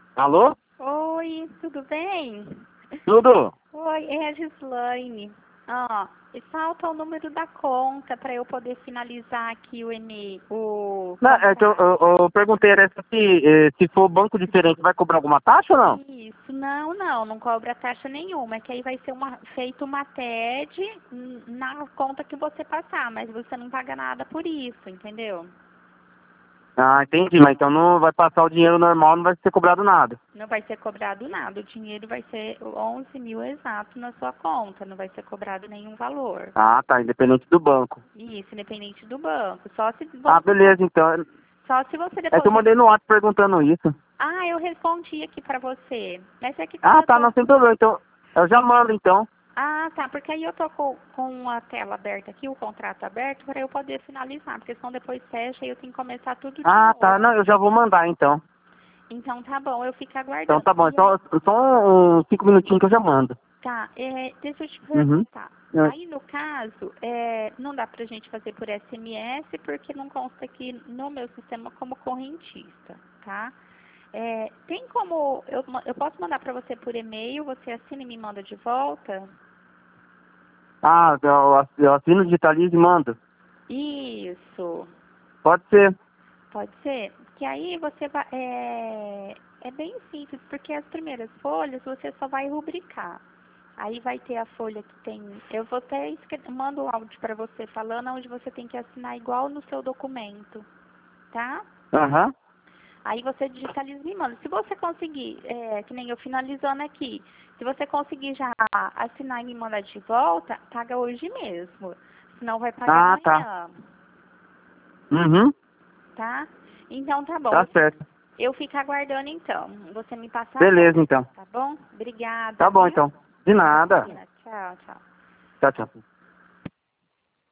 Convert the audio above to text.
Alô? Oi, tudo bem? Tudo? Oi, é a Gislaine. Ó, e falta o número da conta para eu poder finalizar aqui o Não, é que contrato. eu perguntei era se for banco diferente, vai cobrar alguma taxa ou não? Isso, não cobra taxa nenhuma. É que aí vai ser feito uma TED na conta que você passar, mas você não paga nada por isso, entendeu? Ah, entendi, mas então não vai passar o dinheiro normal, não vai ser cobrado nada. Não vai ser cobrado nada. O dinheiro vai ser 11 mil exato na sua conta. Não vai ser cobrado nenhum valor. Ah, tá, independente do banco. Isso, independente do banco. Só se Ah, você, beleza, então. só se você É que eu depositar. mandei no WhatsApp perguntando isso. Ah, eu respondi aqui pra você. Mas é que como Ah, eu tá, tô. não tem problema, então eu já mando então. Ah, tá, porque aí eu tô com a tela aberta aqui, o contrato aberto, para eu poder finalizar, porque senão depois fecha e eu tenho que começar tudo de Ah, tá, novo. não, eu já vou mandar então. Então tá bom, eu fico Então aguardando. tá bom, E aí, só uns 5 minutinhos que eu já mando. tá, deixa eu te Uhum. perguntar. Aí no caso, não dá pra gente fazer por SMS porque não consta aqui no meu sistema como correntista, tá? Tem como, eu posso mandar pra você por e-mail, você assina e me manda de volta? Ah, eu assino, digitalizo e mando. Isso. Pode ser. Pode ser? Que aí você vai. É bem simples, porque as primeiras folhas você só vai rubricar. Aí vai ter a folha que tem. Eu vou até mando o áudio para você falando onde você tem que assinar igual no seu documento, tá? Aham. Aí você digitaliza e me manda. Se você conseguir, que nem eu finalizando aqui, se você conseguir já assinar e me mandar de volta, paga hoje mesmo. Senão vai pagar Ah, tá. amanhã, Uhum. tá? Então tá bom. Tá certo. Eu fico aguardando então. Você me passa agora, Beleza, então. tá bom? Obrigada, Tá bom, viu? então. De nada. Imagina. Tchau, tchau. Tchau, tchau.